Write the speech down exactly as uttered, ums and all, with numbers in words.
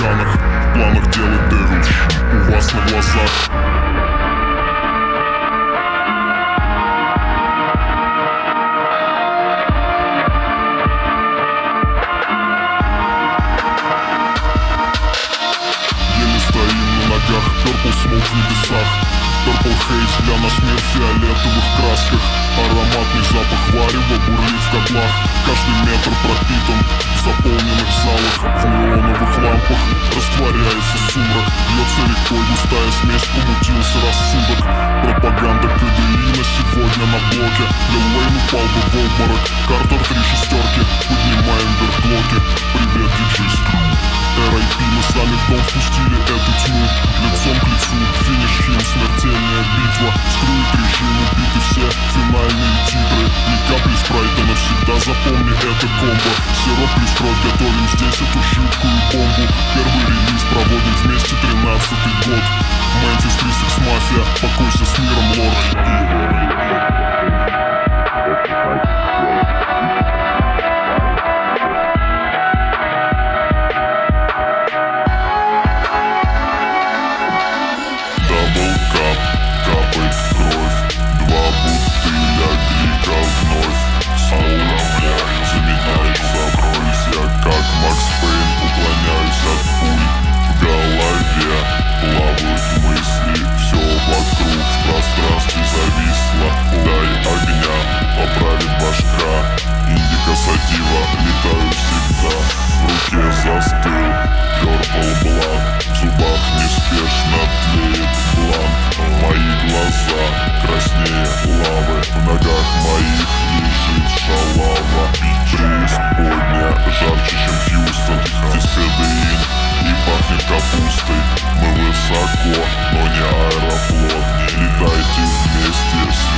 океанах, в планах делать дыру у вас на глазах. Purple Smoke в небесах, Purple Haze для нас мир в фиолетовых красках. Ароматный запах варева бурлит в котлах. Каждый метр пропитан в заполненных залах. В неоновых лампах растворяется сумрак. Льется рекой густая смесь, помутился рассудок. Пропаганда КДИ на сегодня на блоке. Лил Уэйн упал бы в обморок. Картер три шестерки, поднимаем вверх блоки. Привет, диджей Скру. эр ай пи, мы сами в дом впустили эту тьму. Лицом к лицу, финиш фильм, смертельная битва. Скрыт режим, убиты все финальные титры. Ни капли спрайта, навсегда запомни это комбо. Сироп плюс кровь, готовим здесь эту жуткую бомбу. Первый релиз проводим вместе тринадцатый год. Мэнтис три Six Mafia, покойся с миром, лорд. Летаю всегда, в руке застыл Purple Blood, в зубах неспешно тлеет блант. Мои глаза краснее лавы, в ногах моих лежит шалава. Преисподня жарче, чем Хьюстон, здесь КДИ и пахнет капустой. Мы высоко, но не Аэрофлот, не летайте вместе с